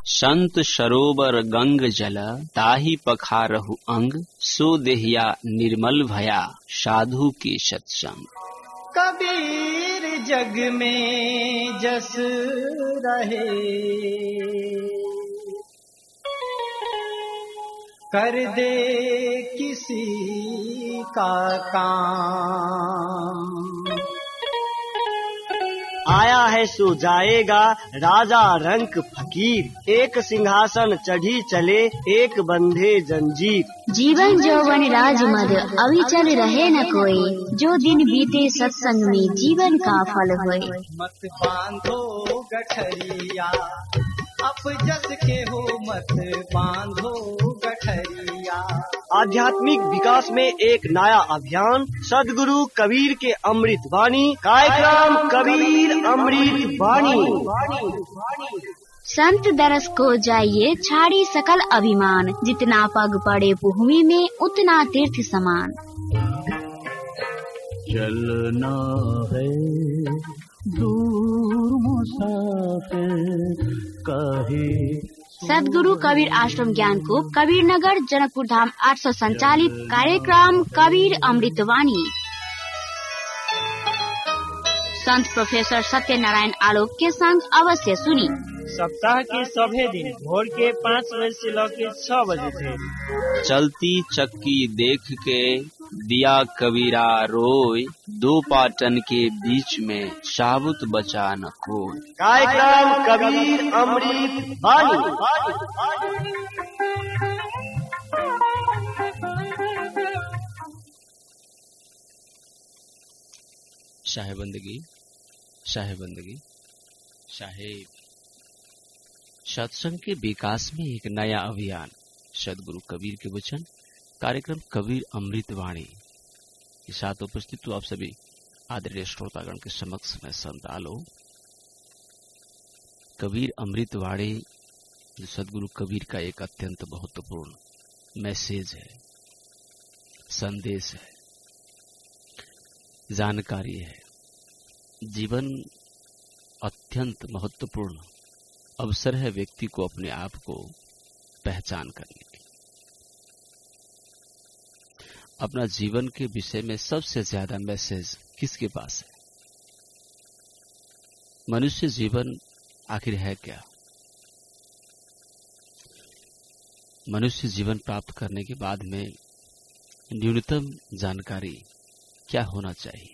संत सरोवर गंग जल ताहि पखारहु अंग, सो देहिया निर्मल भया साधु के सत्संग। कबीर जग में जस रहे, कर दे किसी का काम। आया है सो जाएगा राजा रंक फकीर, एक सिंहासन चढ़ी चले एक बंधे जंजीर। जीवन यौवन राज मद अविचल रहे न कोई, जो दिन बीते सत्संग में जीवन का फल होए। मत बांधो गठरिया अप जस के हो, मत बांधो गठरिया। आध्यात्मिक विकास में एक नया अभियान, सदगुरु कबीर के अमृत वाणी, कार्यक्रम कबीर अमृत वाणी। संत दरस को जाइए छाड़ी सकल अभिमान, जितना पग पड़े भूमि में उतना तीर्थ समान। चलना है दूर मुसाफिर काहे। सदगुरु कबीर आश्रम ज्ञानकूप, कबीर नगर, जनकपुर धाम 800 संचालित कार्यक्रम कबीर अमृतवाणी। संत प्रोफेसर सत्यनारायण आलोक के संग अवश्य सुनी। सप्ताह के सभी दिन भोर के 5 बजे से लेकर 6 बजे थे। चलती चक्की देख के दिया कबीरा रोय, दो पाटन के बीच में साबुत बचा न कोई। कार्यक्रम कबीर अमृत वाणी। साहेबंदगी साहेबंदगी साहेब। सत्संग के विकास में एक नया अभियान, सदगुरु कबीर के वचन, कार्यक्रम कबीर अमृत वाणी के साथ उपस्थित हुआ आप सभी आदरणीय श्रोतागण के समक्ष में संत आलोक। कबीर अमृत वाणी जो सदगुरु कबीर का एक अत्यंत महत्वपूर्ण मैसेज है, संदेश है, जानकारी है। जीवन अत्यंत महत्वपूर्ण अवसर है व्यक्ति को अपने आप को पहचान करने की। अपना जीवन के विषय में सबसे ज्यादा मैसेज किसके पास है? मनुष्य जीवन आखिर है क्या? मनुष्य जीवन प्राप्त करने के बाद में न्यूनतम जानकारी क्या होना चाहिए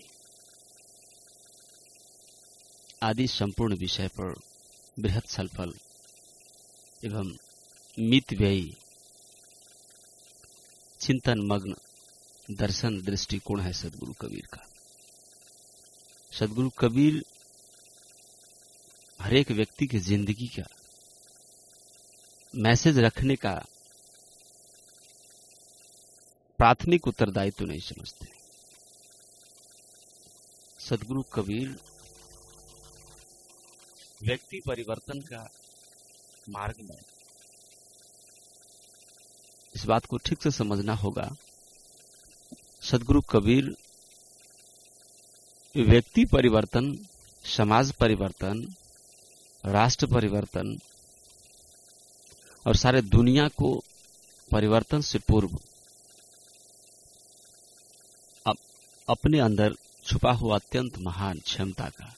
आदि संपूर्ण विषय पर बृहद छलफल एवं मितव्ययी चिंतन मग्न दर्शन दृष्टिकोण है सदगुरु कबीर का। सदगुरु कबीर हरेक व्यक्ति की जिंदगी का मैसेज रखने का प्राथमिक उत्तरदायित्व नहीं समझते। सदगुरु कबीर व्यक्ति परिवर्तन का मार्ग में, इस बात को ठीक से समझना होगा। सदगुरु कबीर व्यक्ति परिवर्तन, समाज परिवर्तन, राष्ट्र परिवर्तन और सारे दुनिया को परिवर्तन से पूर्व अपने अंदर छुपा हुआ अत्यंत महान क्षमता का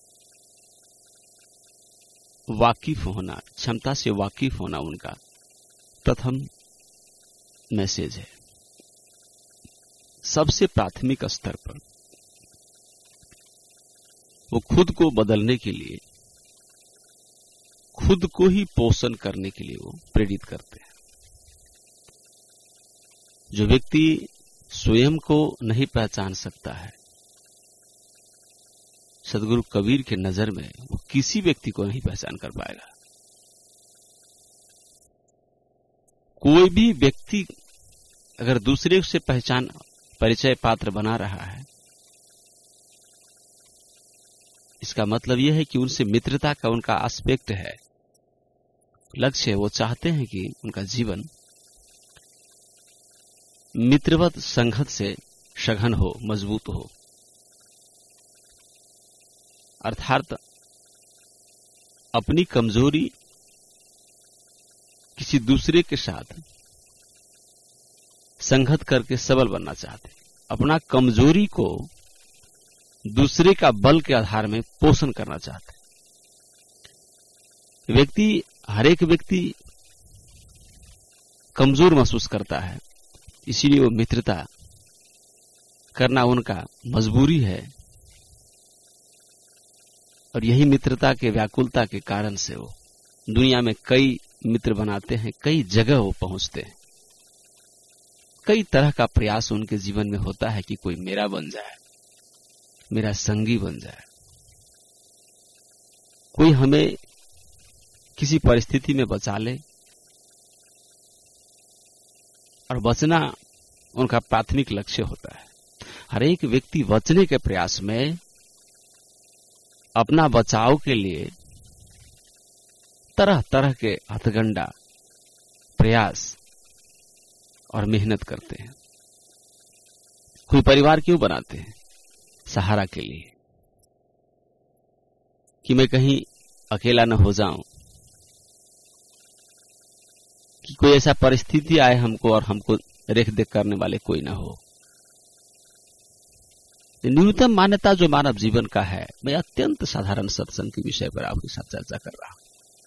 वाकिफ होना, क्षमता से वाकिफ होना उनका प्रथम मैसेज है। सबसे प्राथमिक स्तर पर वो खुद को बदलने के लिए, खुद को ही पोषण करने के लिए वो प्रेरित करते हैं। जो व्यक्ति स्वयं को नहीं पहचान सकता है, सदगुरु कबीर के नजर में वो किसी व्यक्ति को नहीं पहचान कर पाएगा। कोई भी व्यक्ति अगर दूसरे से पहचान परिचय पात्र बना रहा है, इसका मतलब यह है कि उनसे मित्रता का उनका एस्पेक्ट है, लक्ष्य है। वो चाहते हैं कि उनका जीवन मित्रवत संगत से सघन हो, मजबूत हो। अर्थात अपनी कमजोरी किसी दूसरे के साथ संगत करके सबल बनना चाहते हैं, अपना कमजोरी को दूसरे का बल के आधार में पोषण करना चाहते हैं। हर एक व्यक्ति कमजोर महसूस करता है, इसीलिए वो मित्रता करना उनका मजबूरी है, और यही मित्रता के व्याकुलता के कारण से वो दुनिया में कई मित्र बनाते हैं, कई जगह वो पहुंचते हैं। कई तरह का प्रयास उनके जीवन में होता है कि कोई मेरा बन जाए, मेरा संगी बन जाए, कोई हमें किसी परिस्थिति में बचा ले, और बचना उनका प्राथमिक लक्ष्य होता है। हर एक व्यक्ति बचने के प्रयास में अपना बचाव के लिए तरह तरह के हथकंडा प्रयास और मेहनत करते हैं। कोई परिवार क्यों बनाते हैं? सहारा के लिए, कि मैं कहीं अकेला न हो जाऊं, कि कोई ऐसा परिस्थिति आए हमको और हमको रेख देख करने वाले कोई ना हो। न्यूनतम मान्यता जो मानव जीवन का है, मैं अत्यंत साधारण सत्संग के विषय पर आपके साथ चर्चा कर रहा हूं।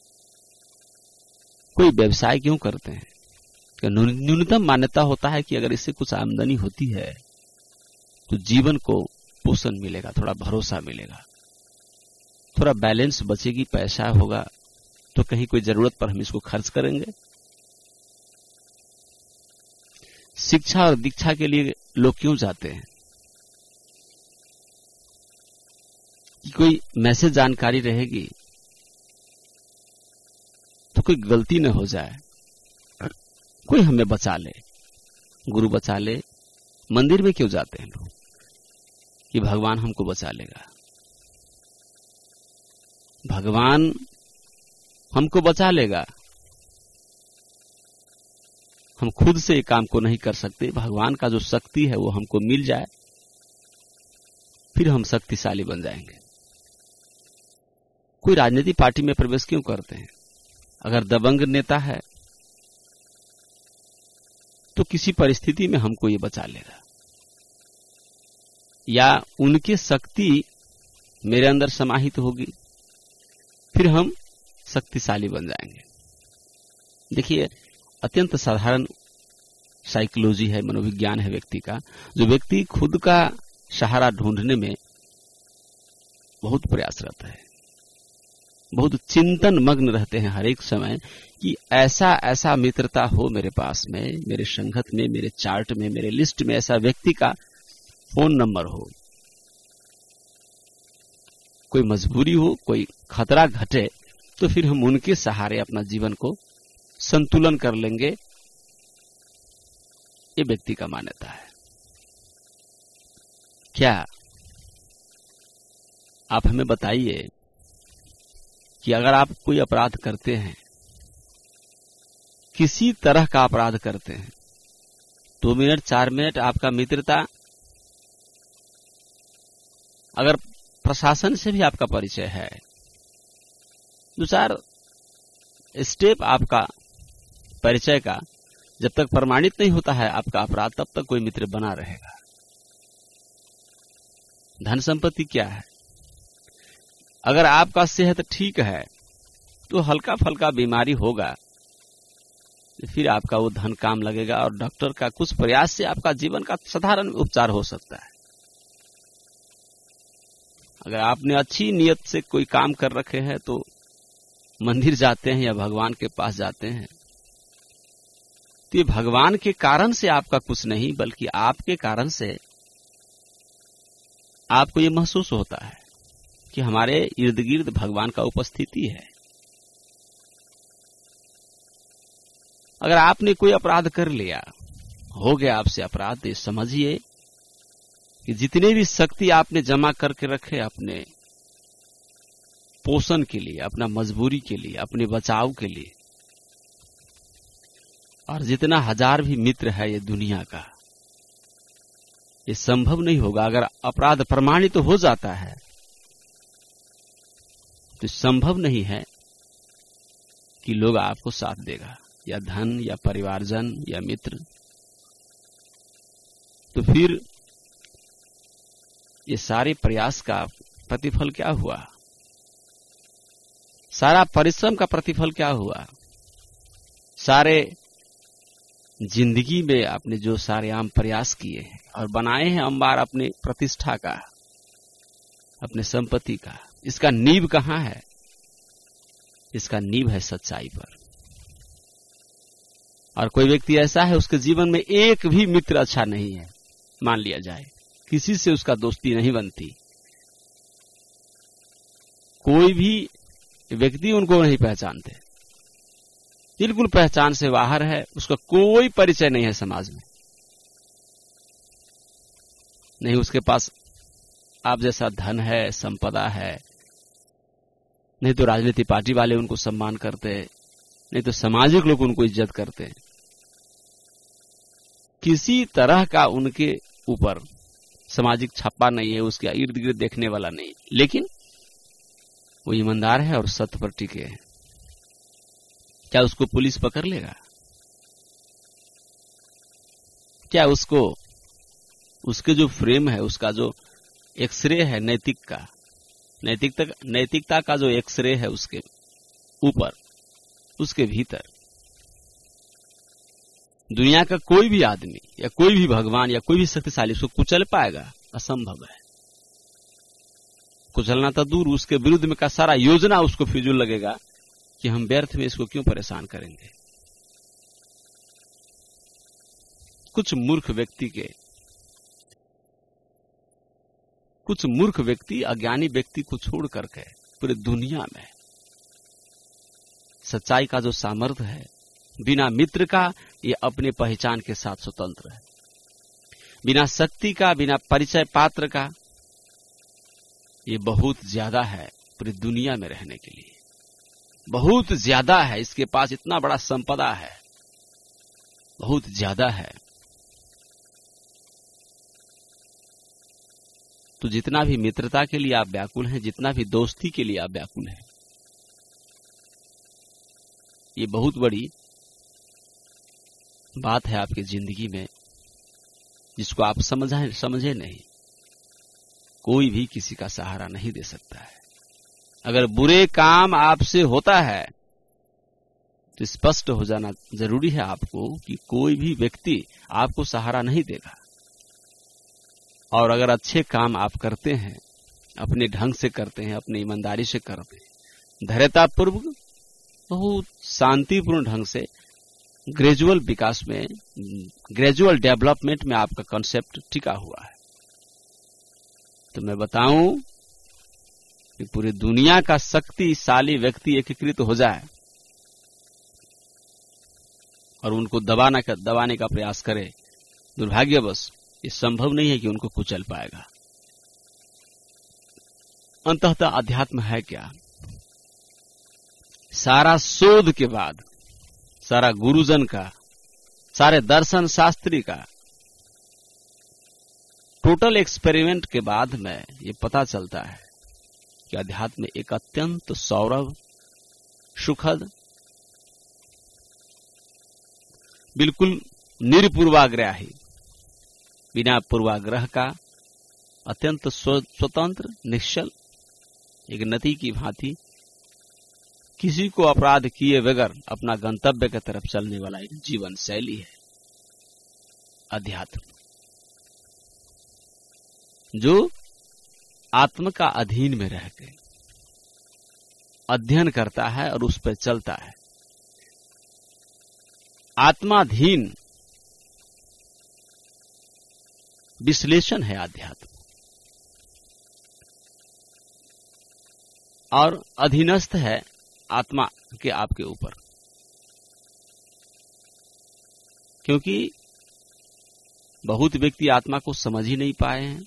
कोई व्यवसाय क्यों करते हैं? न्यूनतम मान्यता होता है कि अगर इससे कुछ आमदनी होती है तो जीवन को पोषण मिलेगा, थोड़ा भरोसा मिलेगा, थोड़ा बैलेंस बचेगी, पैसा होगा तो कहीं कोई जरूरत पर हम इसको खर्च करेंगे। शिक्षा और दीक्षा के लिए लोग क्यों जाते हैं? कि कोई मैसेज जानकारी रहेगी तो कोई गलती न हो जाए, कोई हमें बचा ले, गुरु बचा ले। मंदिर में क्यों जाते हैं लोग? कि भगवान हमको बचा लेगा, भगवान हमको बचा लेगा। हम खुद से ये काम को नहीं कर सकते, भगवान का जो शक्ति है वो हमको मिल जाए, फिर हम शक्तिशाली बन जाएंगे। कोई राजनीतिक पार्टी में प्रवेश क्यों करते हैं? अगर दबंग नेता है तो किसी परिस्थिति में हमको ये बचा लेगा, या उनकी शक्ति मेरे अंदर समाहित होगी, फिर हम शक्तिशाली बन जाएंगे। देखिए, अत्यंत साधारण साइकोलॉजी है, मनोविज्ञान है व्यक्ति का। जो व्यक्ति खुद का सहारा ढूंढने में बहुत प्रयासरत है, बहुत चिंतन मग्न रहते हैं हर एक समय कि ऐसा ऐसा मित्रता हो मेरे पास में, मेरे संगत में, मेरे चार्ट में, मेरे लिस्ट में ऐसा व्यक्ति का फोन नंबर हो, कोई मजबूरी हो, कोई खतरा घटे तो फिर हम उनके सहारे अपना जीवन को संतुलन कर लेंगे। ये व्यक्ति का मान्यता है। क्या आप हमें बताइए कि अगर आप कोई अपराध करते हैं, किसी तरह का अपराध करते हैं, 2 मिनट 4 मिनट आपका मित्रता, अगर प्रशासन से भी आपका परिचय है, 2-4 स्टेप आपका परिचय का जब तक प्रमाणित नहीं होता है आपका अपराध, तब तक कोई मित्र बना रहेगा। धन संपत्ति क्या है? अगर आपका सेहत ठीक है तो हल्का फल्का बीमारी होगा, फिर आपका वो धन काम लगेगा और डॉक्टर का कुछ प्रयास से आपका जीवन का साधारण उपचार हो सकता है। अगर आपने अच्छी नियत से कोई काम कर रखे हैं तो मंदिर जाते हैं या भगवान के पास जाते हैं, तो ये भगवान के कारण से आपका कुछ नहीं, बल्कि आपके कारण से आपको ये महसूस होता है कि हमारे इर्द गिर्द भगवान का उपस्थिति है। अगर आपने कोई अपराध कर लिया, हो गया आपसे अपराध, तो समझिए कि जितने भी शक्ति आपने जमा करके रखे अपने पोषण के लिए, अपना मजबूरी के लिए, अपने बचाव के लिए, और जितना हजार भी मित्र है ये दुनिया का, ये संभव नहीं होगा। अगर अपराध प्रमाणित हो जाता है तो संभव नहीं है कि लोग आपको साथ देगा। या धन या परिवारजन या मित्र, तो फिर ये सारे प्रयास का प्रतिफल क्या हुआ? सारा परिश्रम का प्रतिफल क्या हुआ? सारे जिंदगी में आपने जो सारे आम प्रयास किए हैं और बनाए हैं अंबार अपने प्रतिष्ठा का, अपने संपत्ति का, इसका नींव कहां है? इसका नींव है सच्चाई पर। और कोई व्यक्ति ऐसा है उसके जीवन में एक भी मित्र अच्छा नहीं है, मान लिया जाए, किसी से उसका दोस्ती नहीं बनती, कोई भी व्यक्ति उनको नहीं पहचानते, बिल्कुल पहचान से बाहर है, उसका कोई परिचय नहीं है समाज में, नहीं उसके पास आप जैसा धन है, संपदा है, नहीं तो राजनीति पार्टी वाले उनको सम्मान करते, नहीं तो सामाजिक लोग उनको इज्जत करते, किसी तरह का उनके ऊपर सामाजिक छप्पा नहीं है, उसके इर्द गिर्द देखने वाला नहीं, लेकिन वो ईमानदार है और सत्य पर टिके है। क्या उसको पुलिस पकड़ लेगा? क्या उसको, उसके जो फ्रेम है, उसका जो एक्सरे है नैतिकता का जो एक्सरे है उसके ऊपर, उसके भीतर दुनिया का कोई भी आदमी या कोई भी भगवान या कोई भी शक्तिशाली उसको कुचल पाएगा? असंभव है। कुचलना तो दूर, उसके विरुद्ध में का सारा योजना उसको फिजूल लगेगा कि हम व्यर्थ में इसको क्यों परेशान करेंगे। कुछ मूर्ख व्यक्ति अज्ञानी व्यक्ति को छोड़ करके पूरे दुनिया में सच्चाई का जो सामर्थ्य है, बिना मित्र का ये अपने पहचान के साथ स्वतंत्र है, बिना शक्ति का, बिना परिचय पात्र का, ये बहुत ज्यादा है पूरी दुनिया में रहने के लिए, बहुत ज्यादा है। इसके पास इतना बड़ा संपदा है, बहुत ज्यादा है। तो जितना भी मित्रता के लिए आप व्याकुल हैं, जितना भी दोस्ती के लिए आप व्याकुल हैं, ये बहुत बड़ी बात है आपकी जिंदगी में, जिसको आप समझे नहीं। कोई भी किसी का सहारा नहीं दे सकता है। अगर बुरे काम आपसे होता है तो स्पष्ट हो जाना जरूरी है आपको कि कोई भी व्यक्ति आपको सहारा नहीं देगा। और अगर अच्छे काम आप करते हैं, अपने ढंग से करते हैं, अपनी ईमानदारी से करते हैं, धैर्यतापूर्वक, बहुत शांतिपूर्ण ढंग से, ग्रेजुअल विकास में, ग्रेजुअल डेवलपमेंट में आपका कॉन्सेप्ट टिका हुआ है, तो मैं बताऊं कि पूरी दुनिया का शक्तिशाली व्यक्ति एकीकृत हो जाए और उनको दबाने का प्रयास करे, दुर्भाग्यवश ये संभव नहीं है कि उनको कुचल पाएगा। अंततः अध्यात्म है क्या? सारा शोध के बाद, सारा गुरुजन का, सारे दर्शन शास्त्री का टोटल एक्सपेरिमेंट के बाद में ये पता चलता है कि अध्यात्म एक अत्यंत सौरभ, सुखद, बिल्कुल निरपूर्वाग्रही, बिना पूर्वाग्रह का, अत्यंत स्वतंत्र, निश्चल, एक नदी की भांति किसी को अपराध किए बगैर अपना गंतव्य की तरफ चलने वाला एक जीवन शैली है अध्यात्म, जो आत्म का अधीन में रह के अध्ययन करता है और उस पर चलता है। आत्माधीन विश्लेषण है आध्यात्म, और अधीनस्थ है आत्मा के आपके ऊपर, क्योंकि बहुत व्यक्ति आत्मा को समझ ही नहीं पाए हैं।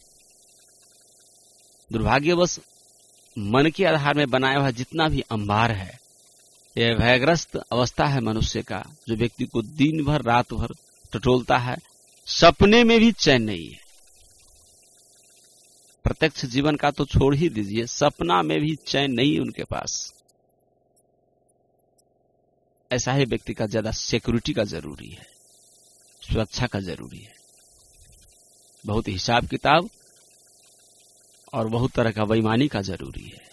दुर्भाग्यवश मन के आधार में बनाया हुआ जितना भी अंबार है, यह भयग्रस्त अवस्था है मनुष्य का, जो व्यक्ति को दिन भर रात भर टटोलता है, सपने में भी चैन नहीं है। प्रत्यक्ष जीवन का तो छोड़ ही दीजिए, सपना में भी चैन नहीं उनके पास। ऐसा ही व्यक्ति का ज्यादा सिक्योरिटी का जरूरी है, सुरक्षा का जरूरी है। बहुत हिसाब किताब और बहुत तरह का बेईमानी का जरूरी है।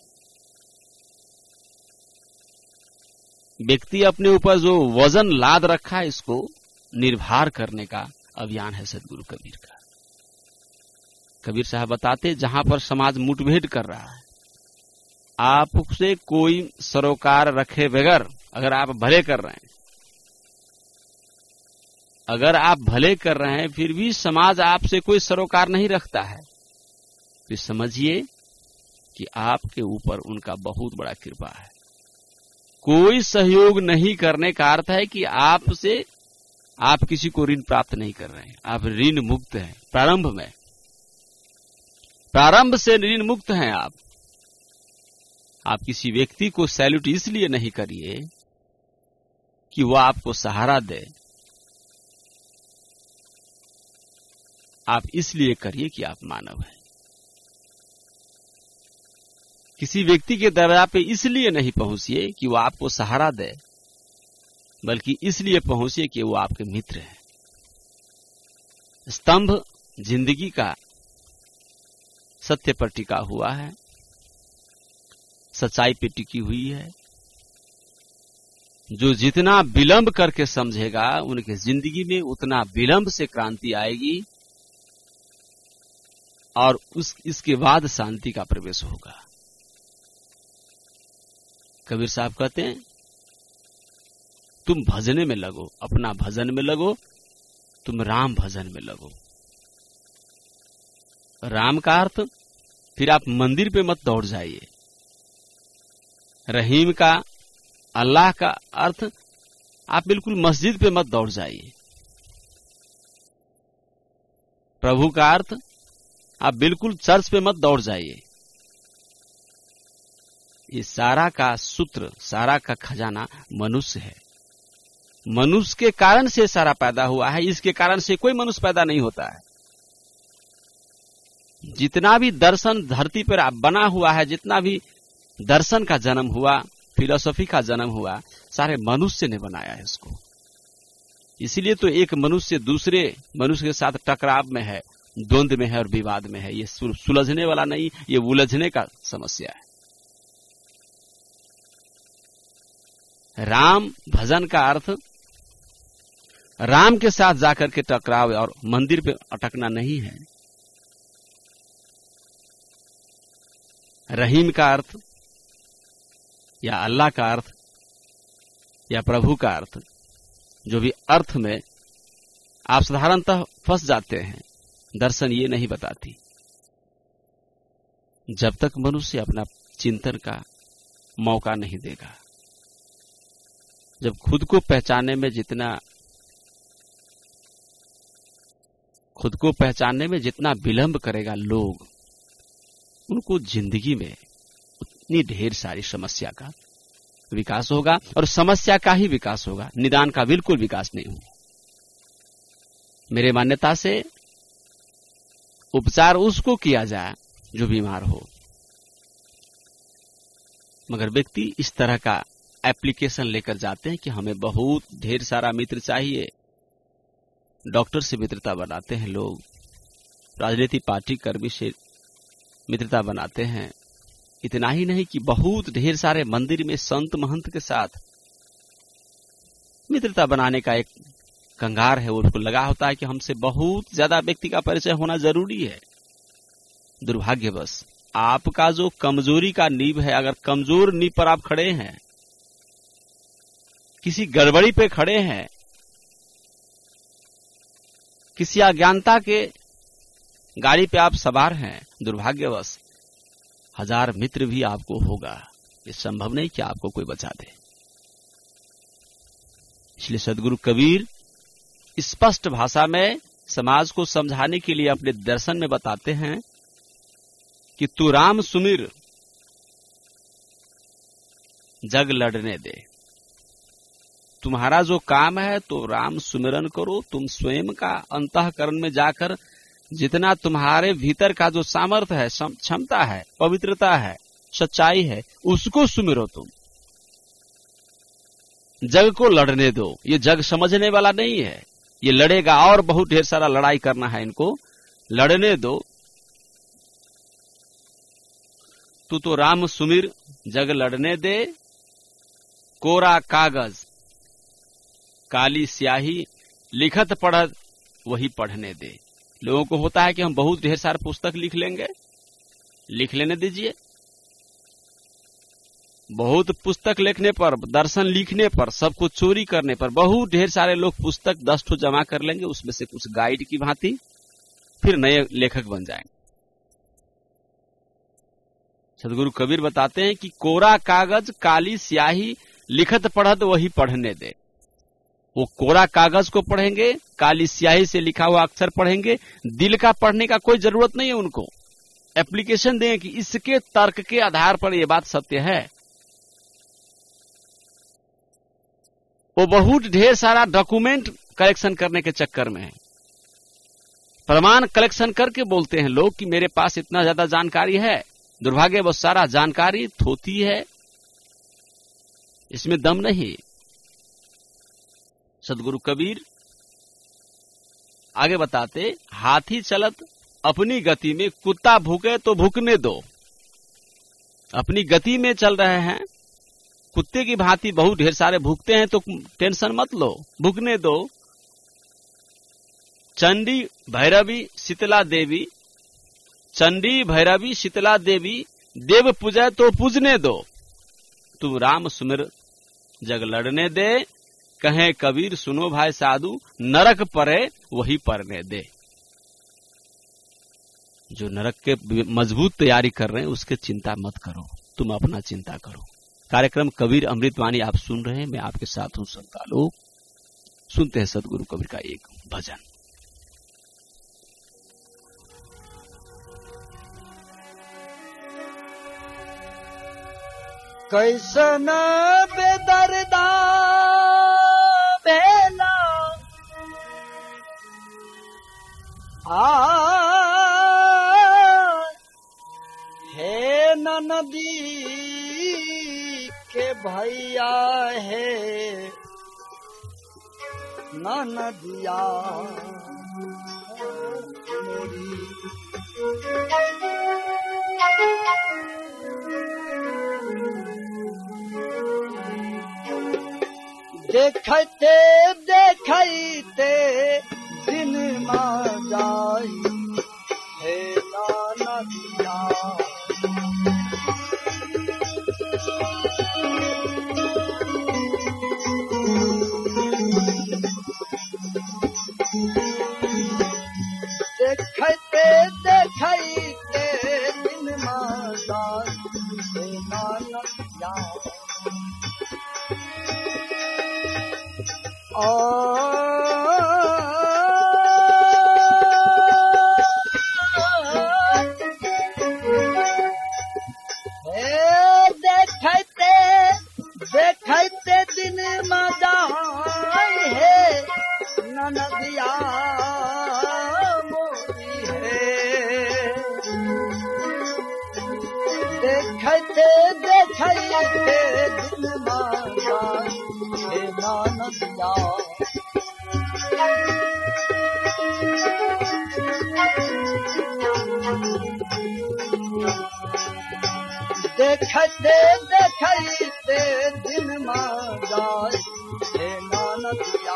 व्यक्ति अपने ऊपर जो वजन लाद रखा है, इसको निर्भर करने का अभियान है सदगुरु कबीर का। कबीर साहब बताते, जहां पर समाज मुठभेड़ कर रहा है, आपसे कोई सरोकार रखे बगैर अगर आप भले कर रहे हैं, अगर आप भले कर रहे हैं फिर भी समाज आपसे कोई सरोकार नहीं रखता है, तो समझिए कि आपके ऊपर उनका बहुत बड़ा कृपा है। कोई सहयोग नहीं करने का अर्थ है कि आपसे आप किसी को ऋण प्राप्त नहीं कर रहे हैं, आप ऋण मुक्त हैं। प्रारंभ से ऋण मुक्त हैं आप किसी व्यक्ति को सैल्यूट इसलिए नहीं करिए कि वह आपको सहारा दे, आप इसलिए करिए कि आप मानव हैं। किसी व्यक्ति के दरवाजे पे इसलिए नहीं पहुंचिए कि वो आपको सहारा दे, बल्कि इसलिए पहुंचिए कि वो आपके मित्र हैं। स्तंभ जिंदगी का सत्य पर टिका हुआ है, सच्चाई पे टिकी हुई है। जो जितना विलंब करके समझेगा, उनके जिंदगी में उतना विलंब से क्रांति आएगी और इसके बाद शांति का प्रवेश होगा। कबीर साहब कहते हैं, तुम भजने में लगो, अपना भजन में लगो, तुम राम भजन में लगो। राम का अर्थ, फिर आप मंदिर पे मत दौड़ जाइए। रहीम का, अल्लाह का अर्थ, आप बिल्कुल मस्जिद पे मत दौड़ जाइए। प्रभु का अर्थ, आप बिल्कुल चर्च पे मत दौड़ जाइए। ये सारा का सूत्र, सारा का खजाना मनुष्य है। मनुष्य के कारण से सारा पैदा हुआ है, इसके कारण से कोई मनुष्य पैदा नहीं होता है। जितना भी दर्शन धरती पर बना हुआ है, जितना भी दर्शन का जन्म हुआ, फिलॉसफी का जन्म हुआ, सारे मनुष्य ने बनाया है इसको। इसीलिए तो एक मनुष्य दूसरे मनुष्य के साथ टकराव में है, द्वंद्व में है और विवाद में है। ये सुलझने वाला नहीं, ये उलझने का समस्या है। राम भजन का अर्थ, राम के साथ जाकर के टकराव और मंदिर पे अटकना नहीं है। रहीम का अर्थ या अल्लाह का अर्थ या प्रभु का अर्थ, जो भी अर्थ में आप साधारणतः फंस जाते हैं, दर्शन ये नहीं बताती। जब तक मनुष्य अपना चिंतन का मौका नहीं देगा, जब खुद को पहचानने में जितना विलंब करेगा लोग, उनको जिंदगी में उतनी ढेर सारी समस्या का विकास होगा और समस्या का ही विकास होगा, निदान का बिल्कुल विकास नहीं होगा। मेरे मान्यता से उपचार उसको किया जाए जो बीमार हो, मगर व्यक्ति इस तरह का एप्लीकेशन लेकर जाते हैं कि हमें बहुत ढेर सारा मित्र चाहिए। डॉक्टर से मित्रता बनाते हैं लोग, राजनीतिक पार्टी कर्मी से मित्रता बनाते हैं। इतना ही नहीं कि बहुत ढेर सारे मंदिर में संत महंत के साथ मित्रता बनाने का एक कंगार है, उसको लगा होता है कि हमसे बहुत ज्यादा व्यक्ति का परिचय होना जरूरी है। दुर्भाग्यवश आपका जो कमजोरी का नींव है, अगर कमजोर नींव पर आप खड़े हैं, किसी गड़बड़ी पे खड़े हैं, किसी अज्ञानता के गाड़ी पे आप सवार हैं, दुर्भाग्यवश 1000 मित्र भी आपको होगा, ये संभव नहीं कि आपको कोई बचा दे। इसलिए सदगुरु कबीर स्पष्ट भाषा में समाज को समझाने के लिए अपने दर्शन में बताते हैं कि तू राम सुमिर, जग लड़ने दे। तुम्हारा जो काम है तो राम सुमिरन करो। तुम स्वयं का अंतःकरण में जाकर जितना तुम्हारे भीतर का जो सामर्थ्य है, क्षमता है, पवित्रता है, सच्चाई है, उसको सुमिरो तुम। जग को लड़ने दो। ये जग समझने वाला नहीं है, ये लड़ेगा और बहुत ढेर सारा लड़ाई करना है इनको, लड़ने दो। तू तो राम सुमिर जग लड़ने दे, कोरा कागज काली स्याही लिखत पढ़त वही पढ़ने दे। लोगों को होता है कि हम बहुत ढेर सारे पुस्तक लिख लेंगे, लिख लेने दीजिए। बहुत पुस्तक लिखने पर, दर्शन लिखने पर, सब कुछ चोरी करने पर बहुत ढेर सारे लोग पुस्तक 10 ठो जमा कर लेंगे, उसमें से कुछ गाइड की भांति फिर नए लेखक बन जाएंगे। सदगुरु कबीर बताते हैं कि कोरा कागज काली स्याही लिखत पढ़त वही पढ़ने दे। वो कोरा कागज को पढ़ेंगे, काली स्याही से लिखा हुआ अक्षर पढ़ेंगे, दिल का पढ़ने का कोई जरूरत नहीं है उनको। एप्लीकेशन दें कि इसके तर्क के आधार पर यह बात सत्य है। वो बहुत ढेर सारा डॉक्यूमेंट कलेक्शन करने के चक्कर में है, प्रमाण कलेक्शन करके बोलते हैं लोग कि मेरे पास इतना ज्यादा जानकारी है। दुर्भाग्य वो सारा जानकारी थोती है, इसमें दम नहीं। सदगुरु कबीर आगे बताते, हाथी चलत अपनी गति में, कुत्ता भूखे तो भूकने दो। अपनी गति में चल रहे हैं, कुत्ते की भांति बहुत ढेर सारे भूखते हैं तो टेंशन मत लो, भूखने दो। चंडी भैरवी शीतला देवी, चंडी भैरवी शीतला देवी देव पूजा तो पूजने दो। तुम राम सुमिर जग लड़ने दे, कहें कबीर सुनो भाई साधु, नरक परे वही परने दे। जो नरक के मजबूत तैयारी कर रहे हैं उसके चिंता मत करो, तुम अपना चिंता करो। कार्यक्रम कबीर अमृतवाणी आप सुन रहे हैं, मैं आपके साथ हूं संतालो। सुनते हैं सदगुरु कबीर का एक भजन। कैसन बेदर्दा भेला हे नदी के भैया है नदिया देखते देखते दिन मां जाई है नदिया। देखते देखते दिन मां जाई है नदिया। देखते देखते दिन मदाई है नदिया मोरी है। देखते देखते दिन मदाई है नदिया। देखते देखते दिन मां जाए है नदिया।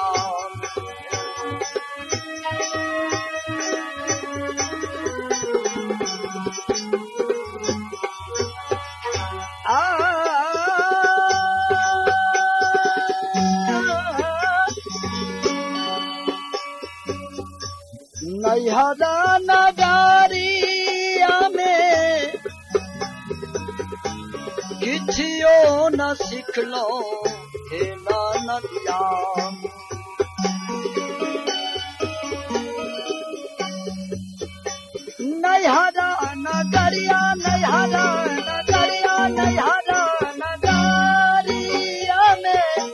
नैहरा नगारिया में किछियो न सिखलो हे नदिया। नैहरा नगरिया नैहरा नगरिया नैहरा नगरिया में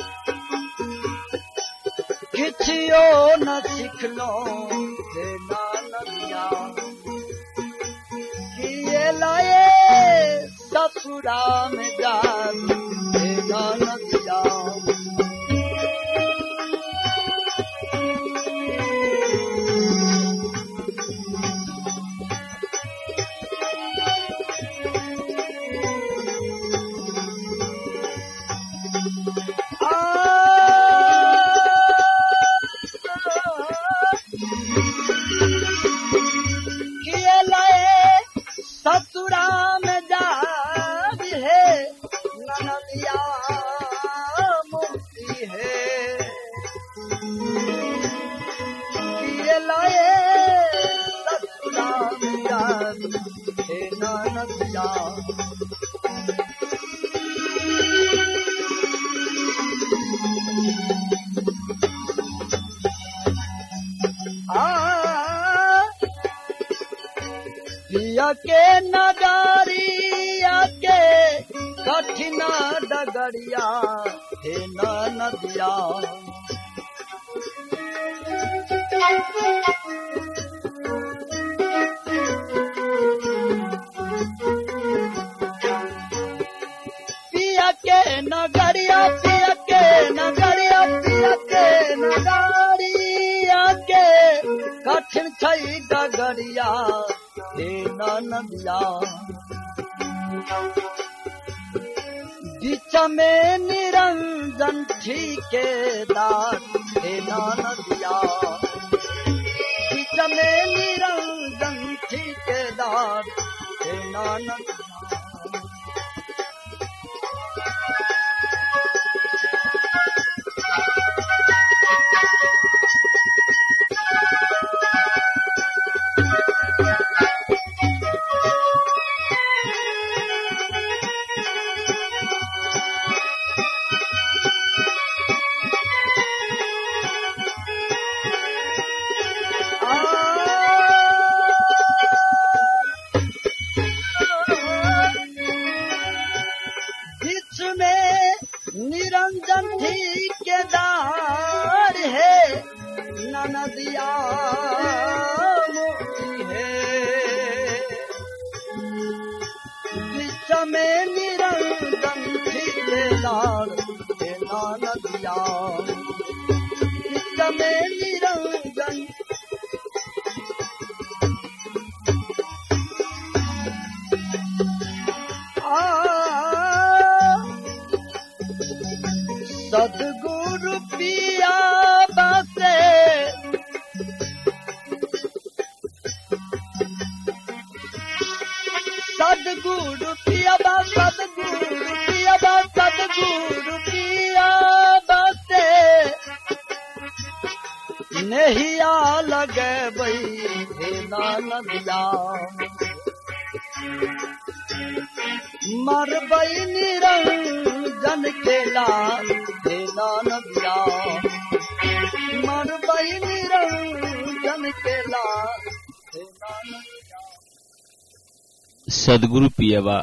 किछियो न सिखलो हे नदिया। किए लाए ससुरा में जान हे नदिया। किए लाए ससुरा में जा है ननदिया मुक्ति है किए लाए ससुरा में जा है ननदिया पिया के नगरिया के कठिन डगरिया हे नदिया पिया के नगरिया पिया के नगरिया पिया के नगरिया के कठिन छई डगरिया हे नदिया बीच में निरंजन ठेकेदार हे नदिया बीच में निरंजन ठेकेदार हे नदिया निरंजन ठेकेदार है नदिया मुक्ति है बीच में निरंजन ठेकेदार है नदिया बीच में निरंजन सदगुरु पिया बासे सदगुरु पिया बा सदगुरु पिया बा सदगुरु पिया बासे नहिया लगे बई हे नदिया मरबई निरंजन के लाल हे नदिया मरबई निरंजन के लाल हे नदिया। सदगुरु पियवा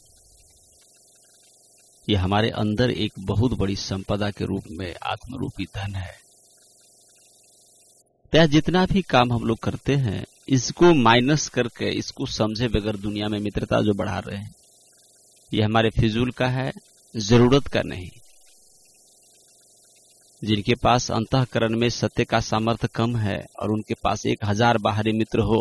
ये हमारे अंदर एक बहुत बड़ी संपदा के रूप में आत्मरूपी धन है। तो जितना भी काम हम लोग करते हैं इसको माइनस करके इसको समझे बगैर दुनिया में मित्रता जो बढ़ा रहे हैं ये हमारे फिजूल का है, जरूरत का नहीं। जिनके पास अंतःकरण में सत्य का सामर्थ्य कम है और उनके पास 1000 बाहरी मित्र हो,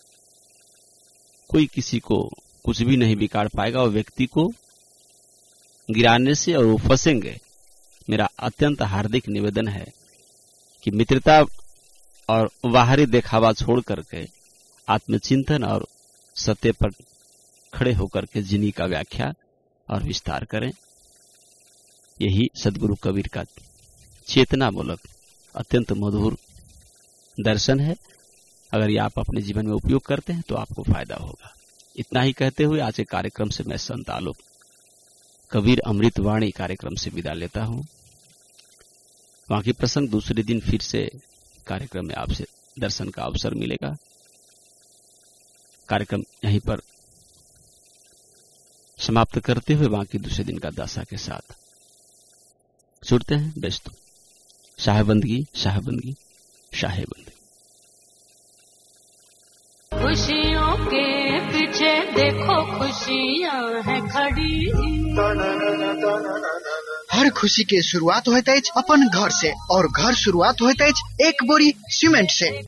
कोई किसी को कुछ भी नहीं बिगाड़ पाएगा। वो व्यक्ति को गिराने से और वो फंसेंगे। मेरा अत्यंत हार्दिक निवेदन है कि मित्रता और बाहरी दिखावा छोड़ करके आत्मचिंतन और सत्य पर खड़े होकर के जिंदगी का व्याख्या और विस्तार करें। यही सदगुरु कबीर का चेतनामूलक अत्यंत मधुर दर्शन है। अगर ये आप अपने जीवन में उपयोग करते हैं तो आपको फायदा होगा। इतना ही कहते हुए आज के कार्यक्रम से मैं संत आलोक कबीर अमृत वाणी कार्यक्रम से विदा लेता हूं। बाकी प्रसंग दूसरे दिन फिर से कार्यक्रम में आपसे दर्शन का अवसर मिलेगा। कार्यक्रम यहीं पर समाप्त करते हुए बाकी दूसरे दिन का दशा के साथ छूटते हैं। बेस्तों, शाहबंदगी शाहबंदगी शाहबंदगी। खुशियों के पीछे देखो खुशियां हैं खड़ी। हर खुशी के शुरुआत होते अपन घर से और घर शुरुआत होते एक बोरी सीमेंट से।